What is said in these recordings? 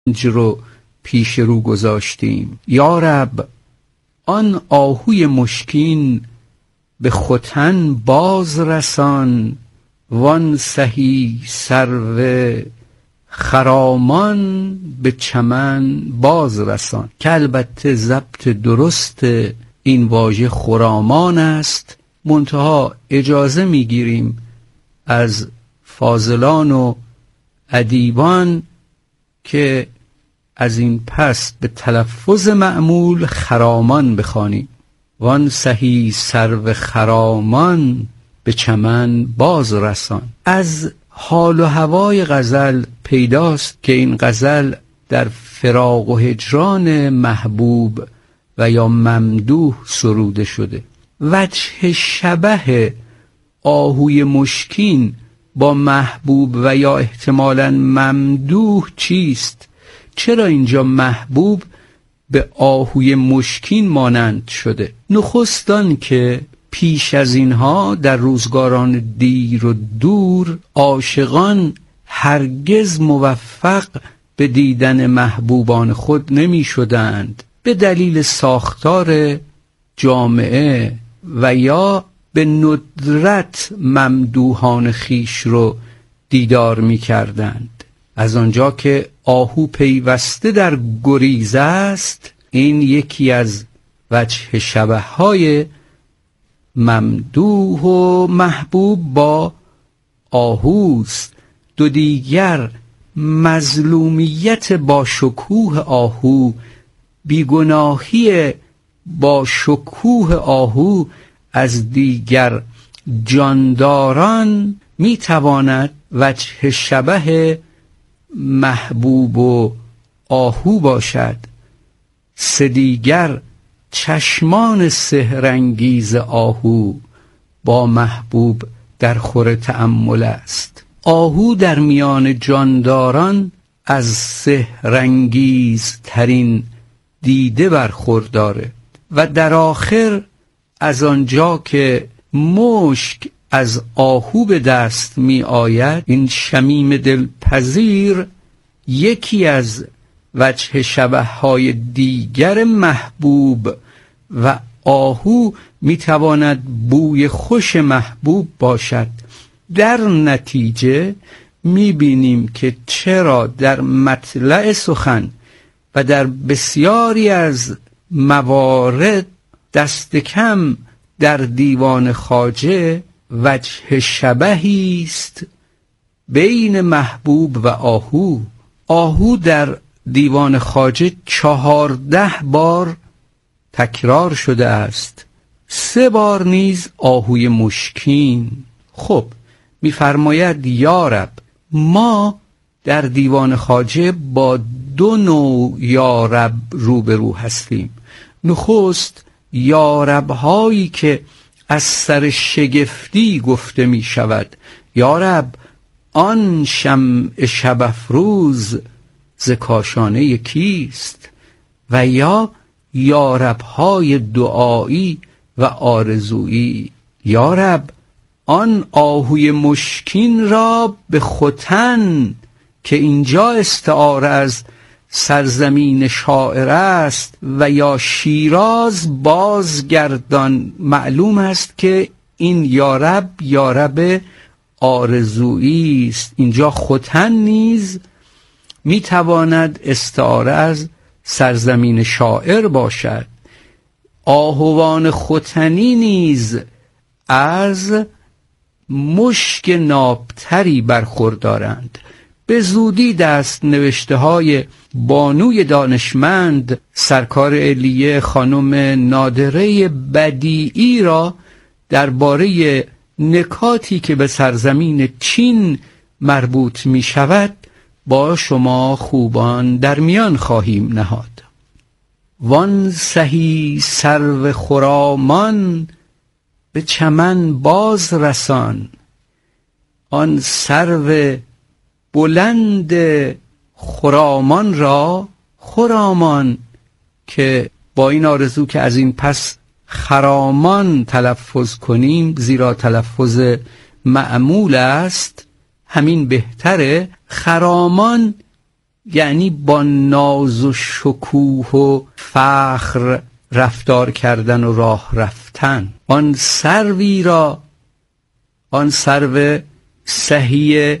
رو پیش رو گذاشتیم. یا رب آن آهوی مشکین به ختن باز رسان، وان سهی سرو خرامان به چمن باز رسان. که البته ضبط درست این واژه خرامان است، منتها اجازه میگیریم از فاضلان و ادیبان که از این پس به تلفظ معمول خرامان بخوانیم. وان سهی سرو خرامان به چمن باز رسان. از حال و هوای غزل پیداست که این غزل در فراق و هجران محبوب و یا ممدوح سروده شده. وجه شبه آهوی مشکین با محبوب و یا احتمالاً ممدوح چیست؟ چرا اینجا محبوب به آهوی مشکین مانند شده؟ نخست آن که پیش از اینها در روزگاران دیر و دور عاشقان هرگز موفق به دیدن محبوبان خود نمی شدند، به دلیل ساختار جامعه و یا به ندرت ممدوحان خیش رو دیدار می کردند. از آنجا که آهو پیوسته در گریز است، این یکی از وجه شبه های ممدوح و محبوب با آهوست. دو دیگر مظلومیت با شکوه آهو، بیگناهی با شکوه آهو از دیگر جانداران میتواند وجه شبه محبوب و آهو باشد. سه دیگر چشمان سحرانگیز آهو با محبوب در خور تأمل است. آهو در میان جانداران از سحرانگیز ترین دیده برخورداره و در آخر از آنجا که مشک از آهو به دست می آید، این شمیم دلپذیر یکی از وجه شبه های دیگر محبوب و آهو می تواند بوی خوش محبوب باشد. در نتیجه می بینیم که چرا در مطلع سخن و در بسیاری از موارد دست کم در دیوان خواجه وجه شبهی است بین محبوب و آهو. آهو در دیوان خواجه 14 بار تکرار شده است، 3 بار نیز آهوی مشکین. خب می‌فرماید یا رب ما در دیوان خواجه با 2 نوع یا رب روبرو هستیم. نخست یا رب هایی که از سر شگفتی گفته می شود، یا رب آن شمع شب افروز ز کاشانه کیست، و یا رب های دعایی و آرزویی. یا رب آن آهوی مشکین را به ختن، که اینجا استعاره از سرزمین شاعر است، و یا شیراز بازگردان. معلوم است که این یا رب آرزویی است. اینجا ختن نیز میتواند استعاره از سرزمین شاعر باشد. آهوان ختنی نیز از مشک نابتری برخوردارند. به زودی دست نوشته های بانوی دانشمند سرکار علیه خانم نادره بدیعی را درباره نکاتی که به سرزمین چین مربوط می شود با شما خوبان در میان خواهیم نهاد. وان سهی سرو خرامان به چمن باز رسان. آن سرو بلند خرامان را، خرامان که با این آرزو که از این پس خرامان تلفظ کنیم، زیرا تلفظ معمول است، همین بهتره. خرامان یعنی با ناز و شکوه و فخر رفتار کردن و راه رفتن. آن سروی را، آن سرو سهی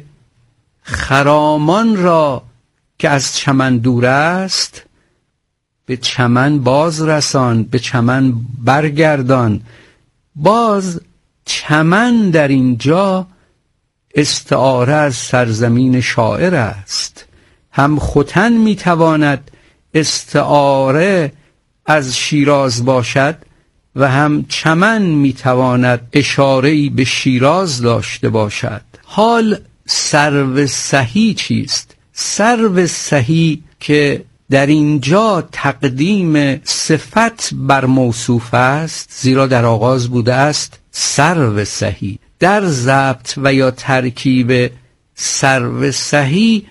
خرامان را که از چمن دور است، به چمن باز رسان، به چمن برگردان. باز چمن در اینجا استعاره از سرزمین شاعر است. هم ختن میتواند استعاره از شیراز باشد و هم چمن میتواند اشاره‌ای به شیراز داشته باشد. حال سرو سهی چیست؟ سرو سهی که در اینجا تقدیم صفت بر موصوف است، زیرا در آغاز بوده است سرو سهی. در ضبط و یا ترکیب سرو سهی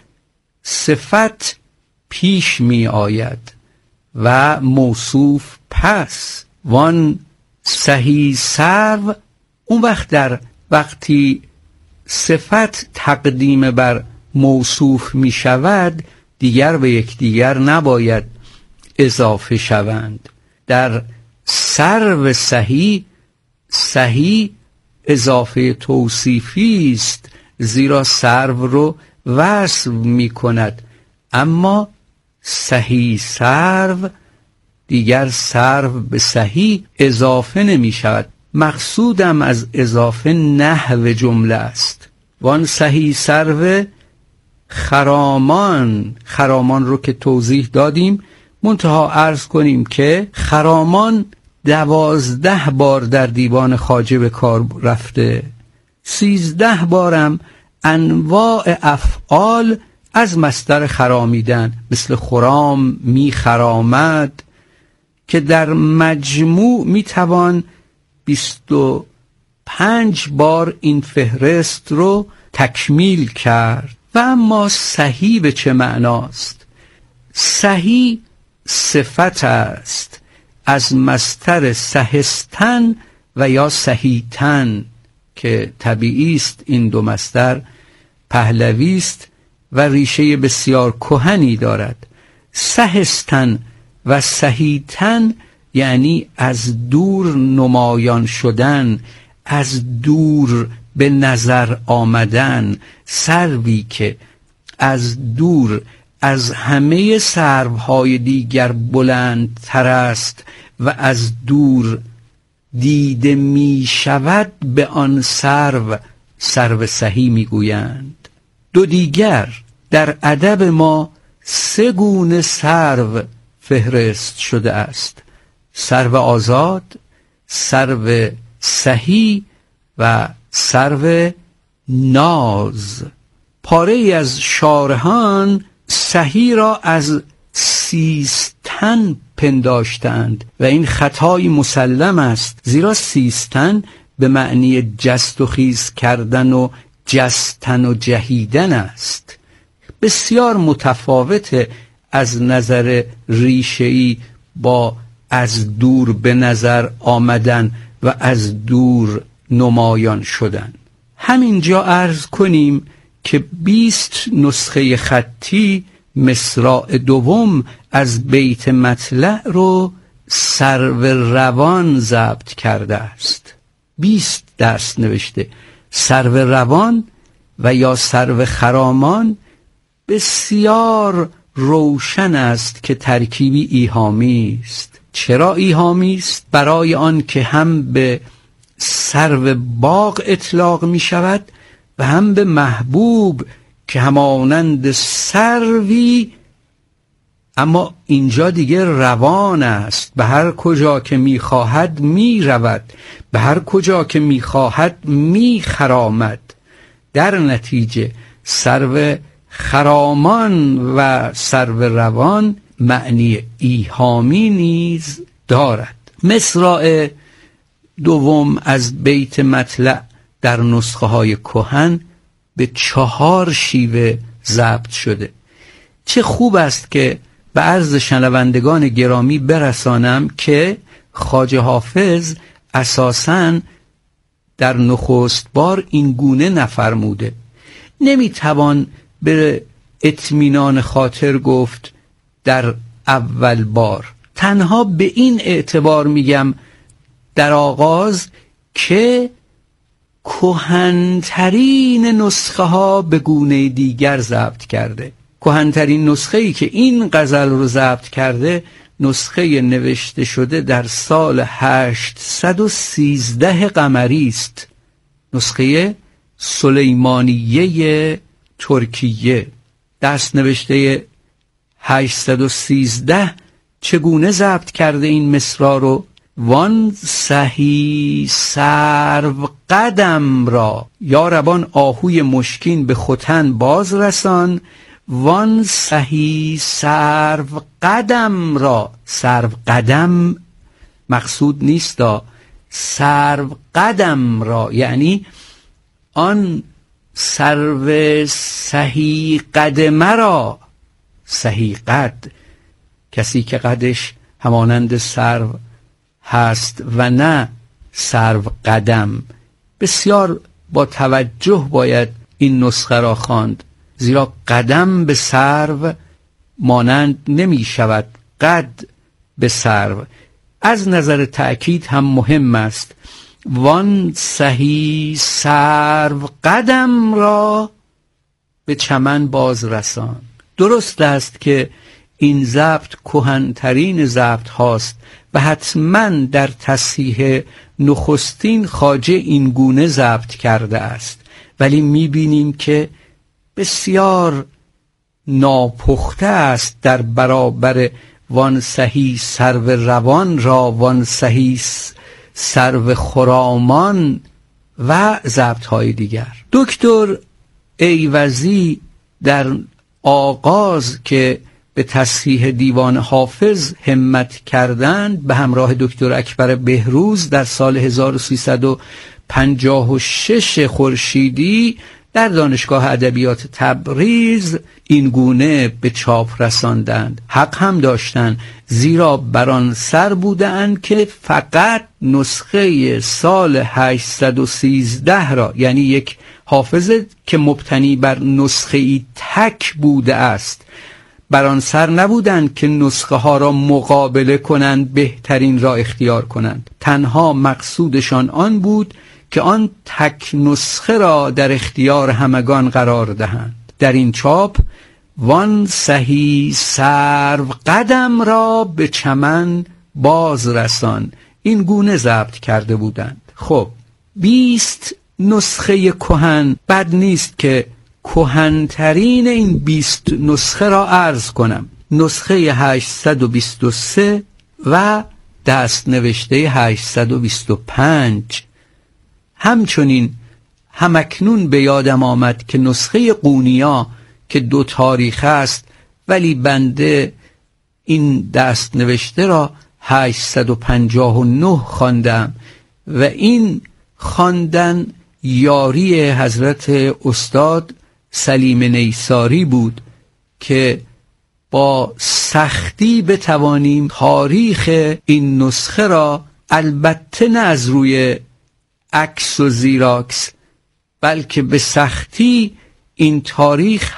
صفت پیش می آید و موصوف پس. وان سهی سرو، اون وقتی صفت تقدیم بر موصوف می شود دیگر به یکدیگر نباید اضافه شوند. در سرو سهی، سهی اضافه توصیفی است، زیرا سرو رو وصف می کند. اما سهی سرو دیگر سرو به سهی اضافه نمی شود. مقصودم از اضافه نحو جمله است. وان سهی سرو خرامان، خرامان رو که توضیح دادیم، منتها عرض کنیم که خرامان 12 بار در دیوان خواجه به کار رفته، 13 بارم انواع افعال از مصدر خرامیدن، مثل خرام، می خرامد، که در مجموع می توان 25 بار این فهرست رو تکمیل کرد. و اما سهی به چه معناست؟ سهی صفت است از مصدر سهستن و یا سهیتن که طبیعی است. این دو مصدر پهلوی است و ریشه بسیار کهنی دارد. سهستن و سهیتن یعنی از دور نمایان شدن، از دور به نظر آمدن. سروی که از دور از همه سروهای دیگر بلندتر است و از دور دیده می شود، به آن سرو سرو سهی می گویند. دو دیگر در ادب ما 3 گونه سرو فهرست شده است: سرو آزاد، سرو سهی و سرو ناز. پاره ای از شارحان سهی را از سیستن پنداشتند و این خطای مسلم است، زیرا سیستن به معنی جست و خیز کردن و جستن و جهیدن است. بسیار متفاوت از نظر ریشه‌ای با از دور به نظر آمدن و از دور نمایان شدن. همینجا عرض کنیم که 20 نسخه خطی مصرع دوم از بیت مطلع رو سرو روان ضبط کرده است. 20 دست نوشته. سرو روان و یا سرو خرامان بسیار روشن است که ترکیبی ایهامی است. چرا ایهامی است؟ برای آن که هم به سرو باغ اطلاق می شود و هم به محبوب که همانند سروی، اما اینجا دیگه روان است، به هر کجا که می خواهد می رود، به هر کجا که می خواهد می خرامد. در نتیجه سرو خرامان و سرو روان معنی ایهامی نیز دارد. مصرع دوم از بیت مطلع در نسخه های کهن به 4 شیوه ضبط شده. چه خوب است که به عرض شنوندگان گرامی برسانم که خواجه حافظ اساساً در نخست بار این گونه نفرموده. نمیتوان به اطمینان خاطر گفت در اول بار. تنها به این اعتبار میگم در آغاز که کهن‌ترین نسخه ها به گونه دیگر ضبط کرده. کهن‌ترین نسخه‌ای که این غزل رو ضبط کرده نسخه نوشته شده در سال 813 قمری است، نسخه سلیمانیه ترکیه. دست نوشته 813 چگونه ضبط کرده این مصرع رو؟ وان سهی سرو قدم را یا ربان آهوی مشکین به ختن باز رسان، وان سهی سرو قدم را. سرو قدم مقصود نیست، سرو قدم را یعنی آن سرو سهی قدم را. سهی قد، کسی که قدش همانند سرو هست و نه سرو قدم. بسیار با توجه باید این نسخه را خواند، زیرا قدم به سرو مانند نمی شود، قد به سرو. از نظر تأکید هم مهم است. وان سهی سرو قدم را به چمن باز رسان. درست است که این ضبط کهن‌ترین ضبط هاست و حتما در تصحیح نخستین خواجه این گونه ضبط کرده است، ولی می‌بینیم که بسیار ناپخته است در برابر وان سهی سرو روان را، وان سهی سرو خرامان و ضبط‌های دیگر. دکتر ایوزی در آغاز که به تصحیح دیوان حافظ همت کردند به همراه دکتر اکبر بهروز در سال 1356 خورشیدی در دانشگاه ادبیات تبریز این گونه به چاپ رساندند. حق هم داشتند، زیرا بر آن سر بودند که فقط نسخه سال 813 را، یعنی یک حافظ که مبتنی بر نسخه تک بوده است، بر آن سر نبودند که نسخه ها را مقابله کنند، بهترین را اختیار کنند. تنها مقصودشان آن بود که آن تک نسخه را در اختیار همگان قرار دهند. در این چاپ وان سهی سرو قدم را به چمن باز رسان این گونه ضبط کرده بودند. خب 20 نسخه کهن، بد نیست که کهن‌ترین این 20 نسخه را عرض کنم. نسخه 823 و دست نوشته 825. همچنین همکنون به یادم آمد که نسخه قونیا که 2 تاریخ است، ولی بنده این دست نوشته را 859 خواندم و این خواندن یاری حضرت استاد سلیم نیساری بود که با سختی بتوانیم تاریخ این نسخه را، البته نه از روی عکس و زیراکس، بلکه به سختی این تاریخ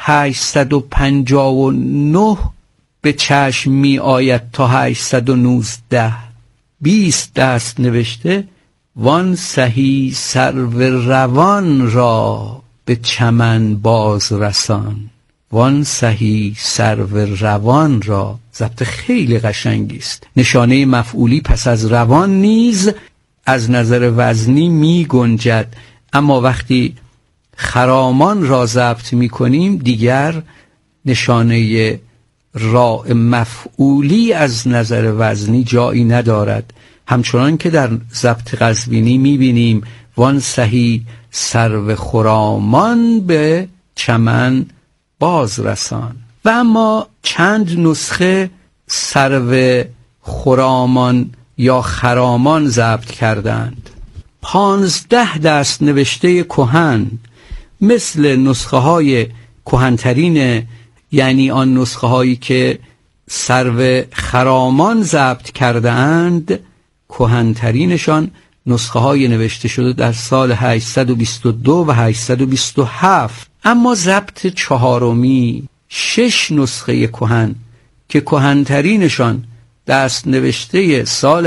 859 به چشم می آید تا 819. 20 دست نوشته وان سهی سرو روان را به چمن باز رسان. وان سهی سرو روان را، ضبط خیلی قشنگی است. نشانه مفعولی پس از روان نیز از نظر وزنی می گنجد، اما وقتی خرامان را ضبط می کنیم دیگر نشانه راء مفعولی از نظر وزنی جایی ندارد. همچنان که در ضبط قزوینی می بینیم وان سهی سرو خرامان به چمن باز رسان. و اما چند نسخه سرو خرامان یا خرامان ضبط کردند. 15 دست نوشته کهن مثل نسخه های کهن‌ترین، یعنی آن نسخه هایی که سرو خرامان ضبط کرده اند، کهن‌ترینشان نسخه های نوشته شده در سال 822 و 827. اما ضبط چهارمی 6 نسخه کهن که کهن‌ترینشان دست نوشته سال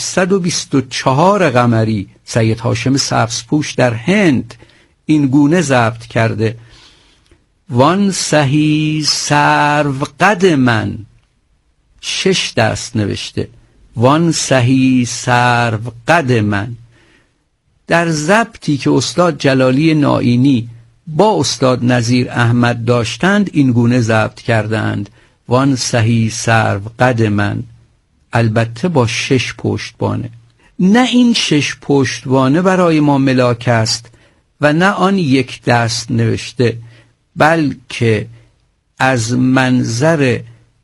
824 قمری سید هاشم سبزپوش در هند این گونه ضبط کرده: وان سهی سرو قد من. 6 دست نوشته وان سهی سرو قد من. در ضبطی که استاد جلالی نائینی با استاد نظیر احمد داشتند این گونه ضبط کردند: وان سهی سرو قد من، البته با 6 پشتوانه. نه این 6 پشتوانه برای ما ملاک است و نه آن یک دست نوشته، بلکه از منظر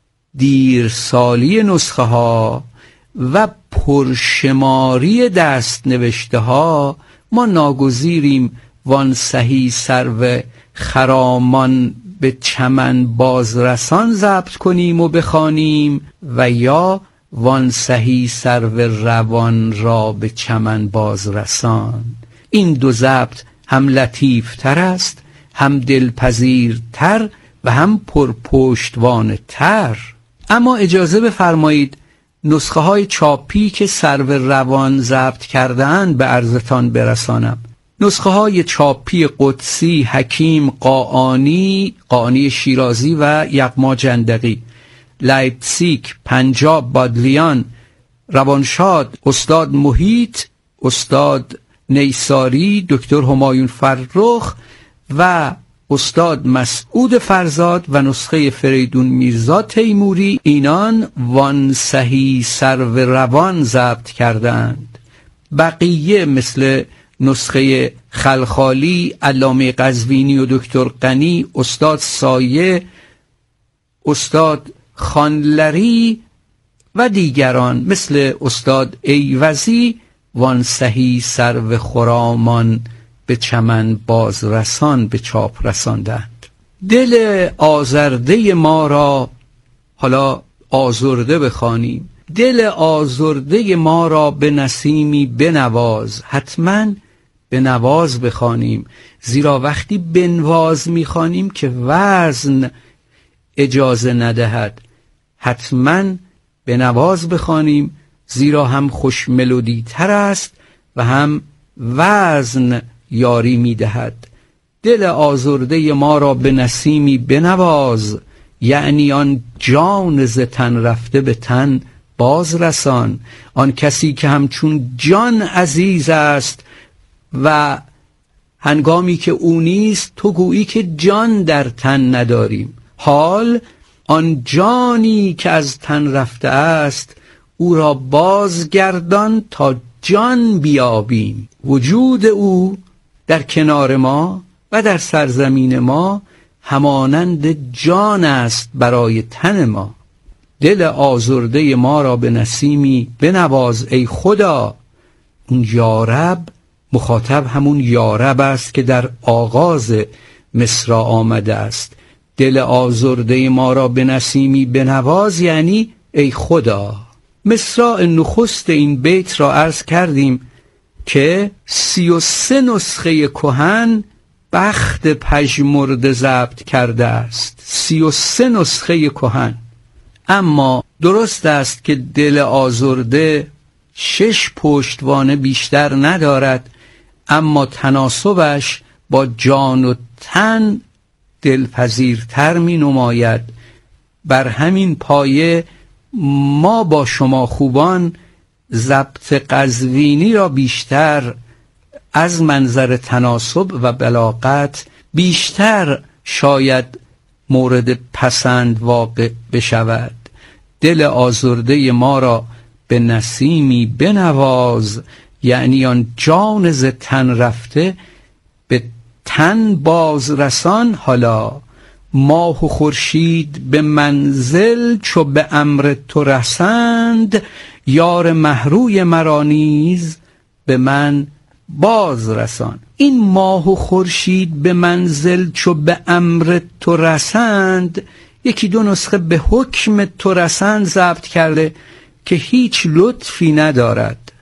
دیرسالی نسخه ها و پرشماری دست نوشته ها ما ناگزیریم وان سهی سرو خرامان به چمن بازرسان ضبط کنیم و بخوانیم و یا وان سهی سرو روان را به چمن بازرسان. این دو ضبط هم لطیف تر است، هم دلپذیرتر و هم پرپشتوانه تر. اما اجازه بفرمایید نسخه های چاپی که سرو روان ضبط کرده‌اند به عرضتان برسانم. نسخه های چاپی قدسی، حکیم، قاآنی شیرازی و یغما جندقی، لایپزیگ، پنجاب بادلیان، روانشاد، استاد محیط، استاد نیساری، دکتر همایون فرخ و استاد مسعود فرزاد و نسخه فریدون میرزا تیموری، اینان وان سهی سرو روان ضبط کردند. بقیه مثل نسخه خلخالی، علامه قزوینی و دکتر غنی، استاد سایه، استاد خانلری و دیگران مثل استاد ایوزی وان سهی سرو خرامان به چمن بازرسان به چاپ رساندند. دل آزرده ما را، حالا آزرده بخوانیم: دل آزرده ما را به نسیمی بنواز. حتما به نواز بخوانیم، زیرا وقتی بنواز میخوانیم که وزن اجازه ندهد. حتما به نواز بخوانیم، زیرا هم خوش ملودی تر است و هم وزن یاری میدهد. دل آزرده ما را به نسیمی بنواز، یعنی آن جان ز تن رفته به تن باز رسان. آن کسی که همچون جان عزیز است و هنگامی که او نیست تو گویی که جان در تن نداریم. حال آن جانی که از تن رفته است او را بازگردان تا جان بیابیم. وجود او در کنار ما و در سرزمین ما همانند جان است برای تن ما. دل آزرده ما را به نسیمی بنواز ای خدا. اون یارب، مخاطب همون یارب است که در آغاز مصرع آمده است. دل آزرده ما را به نسیمی بنواز یعنی ای خدا. مصرع نخست این بیت را عرض کردیم که 33 نسخه کهن بخت پژمرده ضبط کرده است. 33 نسخه کهن. اما درست است که دل آزرده 6 پشتوانه بیشتر ندارد، اما تناسبش با جان و تن دلپذیرتر می نماید. بر همین پایه ما با شما خوبان ضبط قزوینی را بیشتر از منظر تناسب و بلاغت بیشتر شاید مورد پسند واقع بشود. دل آزرده ما را به نسیمی بنواز، یعنی آن جان ز تن رفته به تن بازرسان. حالا ماه و خورشید به منزل چو به امر تو رسند، یار محروی مرا نیز به من باز رسان. این ماه و خورشید به منزل چو به امر تو رسند، یکی دو نسخه به حکم تو رسند ضبط کرده که هیچ لطفی ندارد،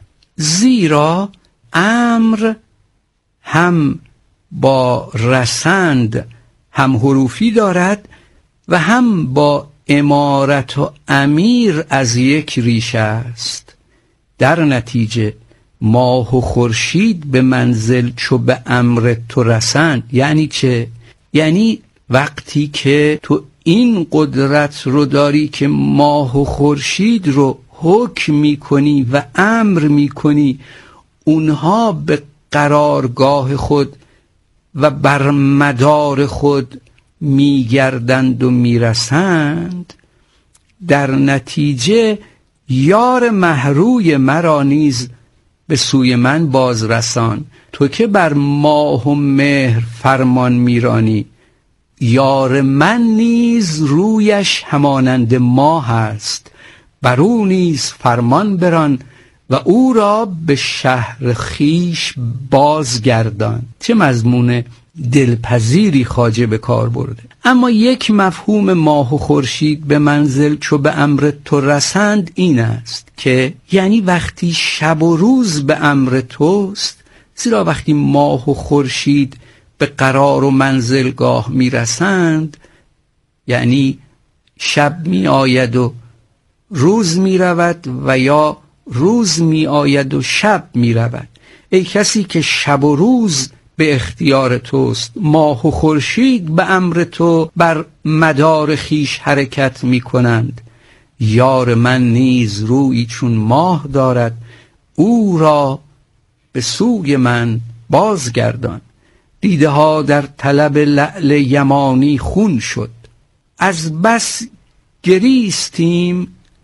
زیرا امر هم با رسند هم حروفی دارد و هم با امارت و امیر از یک ریشه است. در نتیجه ماه و خورشید به منزل چو به امر تو رسند. یعنی چه؟ یعنی وقتی که تو این قدرت رو داری که ماه و خورشید رو حکم میکنی و امر میکنی اونها به قرارگاه خود و بر مدار خود میگردند و میرسند، در نتیجه یار محروی مرا نیز به سوی من بازرسان. تو که بر ماه و مهر فرمان میرانی، یار من نیز رویش همانند ماه است، بر او نیز فرمان بران و او را به شهر خیش بازگردان. چه مضمون دلپذیری خواجه به کار برده. اما یک مفهوم ماه و خورشید به منزل چو به امر تو رسند این است که یعنی وقتی شب و روز به امر توست، زیرا وقتی ماه و خورشید به قرار و منزلگاه می رسند یعنی شب می آید و روز می رود و یا روز می آید و شب می رود. ای کسی که شب و روز به اختیار توست، ماه و خورشید به امر تو بر مدار خیش حرکت می کنند، یار من نیز روی چون ماه دارد، او را به سوی من بازگردان. دیده ها در طلب لعل یمانی خون شد، از بس گریستیم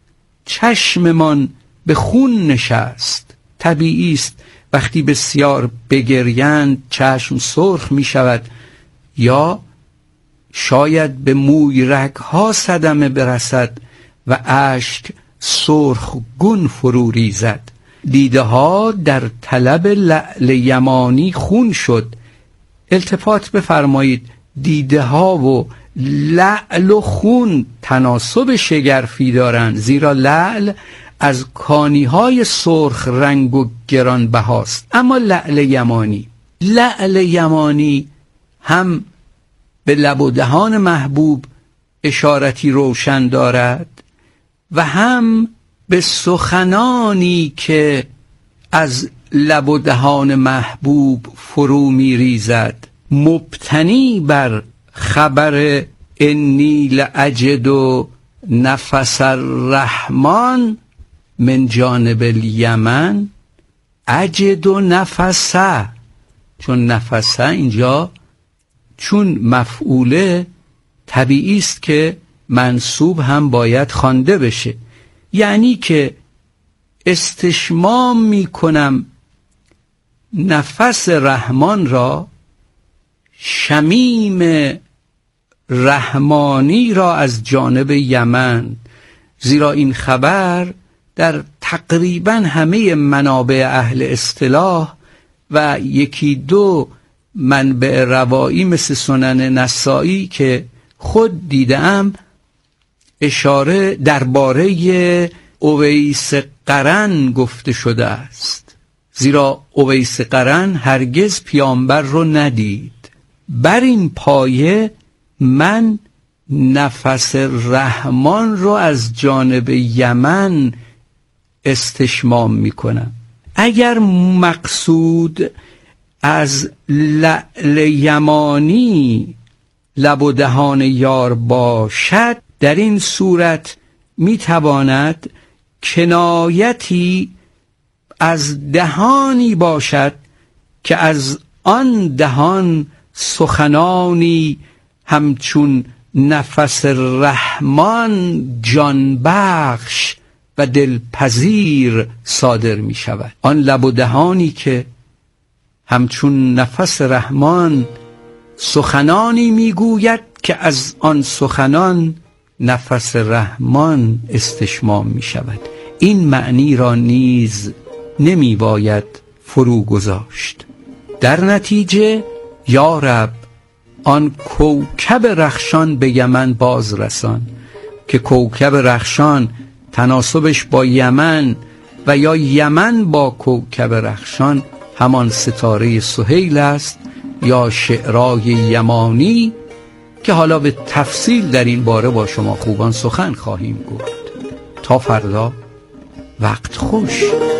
چشممان به خون نشست. طبیعی است وقتی بسیار بگریند چشم سرخ می شود یا شاید به موی رگ‌ها صدمه برسد و اشک سرخ گون فرو ریزد. دیده ها در طلب لعل یمانی خون شد. التفات بفرمایید، دیده ها و لعل و خون تناسب شگرفی دارند، زیرا لعل از کانی های سرخ رنگ و گران بهاست. اما لعل یمانی هم به لب و دهان محبوب اشارتی روشن دارد و هم به سخنانی که از لب و دهان محبوب فرو می ریزد، مبتنی بر خبر انی لأجد نفس الرحمن من جانب الیمن. اجد نفسه، چون نفسه اینجا چون مفعوله طبیعی است که منصوب هم باید خوانده بشه. یعنی که استشمام می کنم نفس رحمان را، شمیم رحمانی را از جانب یمن. زیرا این خبر در تقریبا همه منابع اهل اصطلاح و یکی دو منبع روایی مثل سنن نسائی که خود دیدم اشاره درباره اویس قرن گفته شده است. زیرا اویس قرن هرگز پیامبر رو ندید. بر این پایه من نفس رحمان رو از جانب یمن استشمام میکنم. اگر مقصود از لعل یمانی لب و دهان یار باشد، در این صورت میتواند کنایتی از دهانی باشد که از آن دهان سخنانی همچون نفس رحمان جانبخش و دلپذیر صادر می شود. آن لب و دهانی که همچون نفس رحمان سخنانی می گوید که از آن سخنان نفس رحمان استشمام می شود. این معنی را نیز نمی باید فرو گذاشت. در نتیجه یا رب آن کوکب رخشان به یمن باز رسان، که کوکب رخشان تناسبش با یمن و یا یمن با کوکب رخشان همان ستاره سهیل است یا شعرای یمانی که حالا به تفصیل در این باره با شما خوبان سخن خواهیم گفت. تا فردا، وقت خوش.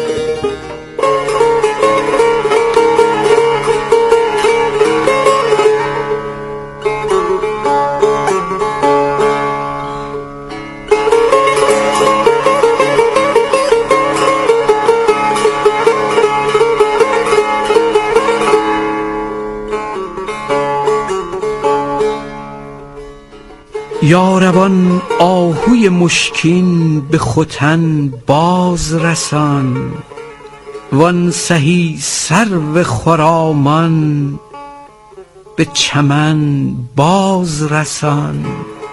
یاربان آهوی مشکین به ختن باز رسان، وان سهی سرو خرامان به چمن باز رسان.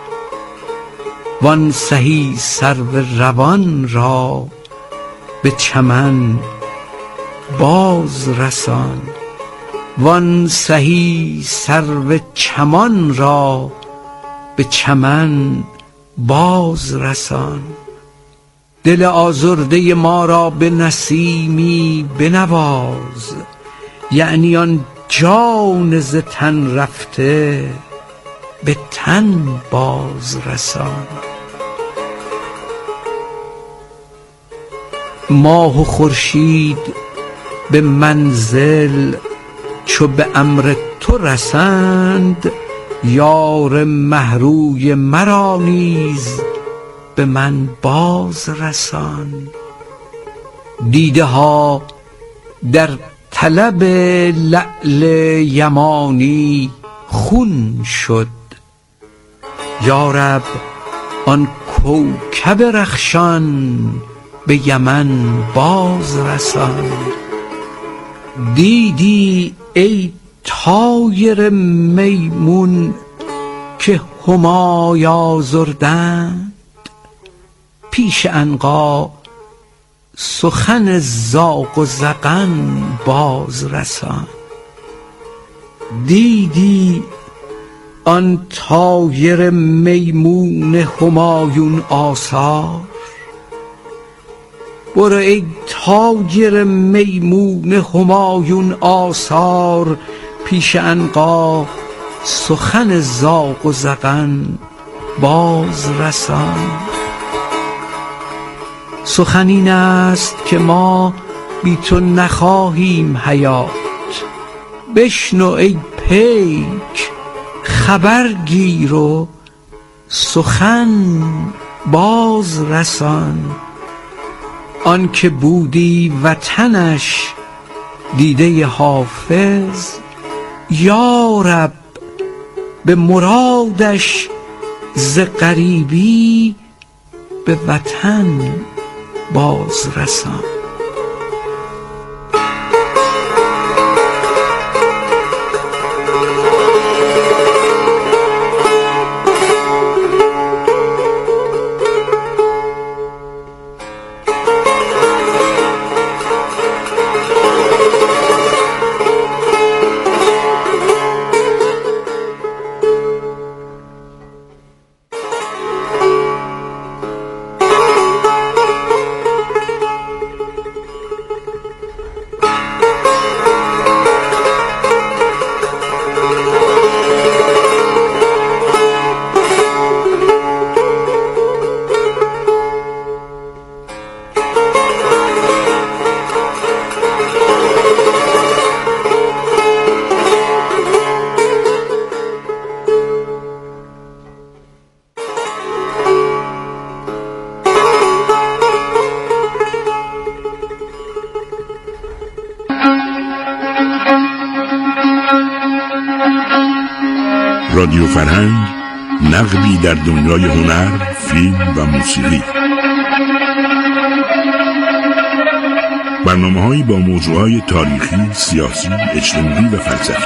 وان سهی سرو روان را به چمن باز رسان. وان سهی سرو چمان را به چمن باز رسان. دل آزرده ما را به نسیمی بنواز، یعنی آن جان ز تن رفته به تن باز رسان. ماه و خورشید به منزل چو به امر تو رسند، یار مهروی مرا نیز به من باز رسان. دیده ها در طلب لعل یمانی خون شد، یارب آن کوکب رخشان به یمن باز رسان. دیدی ای طایر میمون که همای آزردند، پیش عنقا سخن زاغ و زغن باز رسان. دیدی آن طایر میمون همایون آثار، برو ای طایر میمون همایون آثار، پیش عنقا سخن زاغ و زغن باز رسان. سخن این است که ما بی تو نخواهیم حیات، بشنو ای پیک خبر گیر و سخن باز رسان. آن که بودی وطنش دیده حافظ، یارب به مرادش ز غریبی به وطن باز رسان. رادیو فرهنگ، نقبی در دنیای هنر، فیلم و موسیقی. برنامه‌هایی با موضوعات تاریخی، سیاسی، اجتماعی و فلسفی.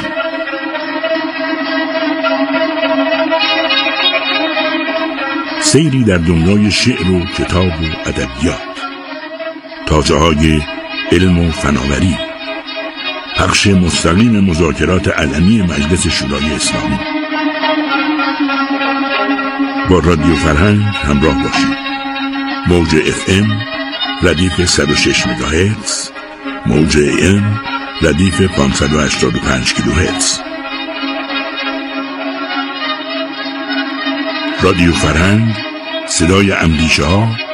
سیری در دنیای شعر و کتاب و ادبیات. تاجه‌های علم و فناوری. پخش مستقیم مذاکرات علنی مجلس شورای اسلامی. با رادیو فرهنگ همراه باشید. موج FM ردیف 106 مگاهرتز، موج AM ردیف 585 کیلوهرتز. رادیو فرهنگ، صدای اندیشه ها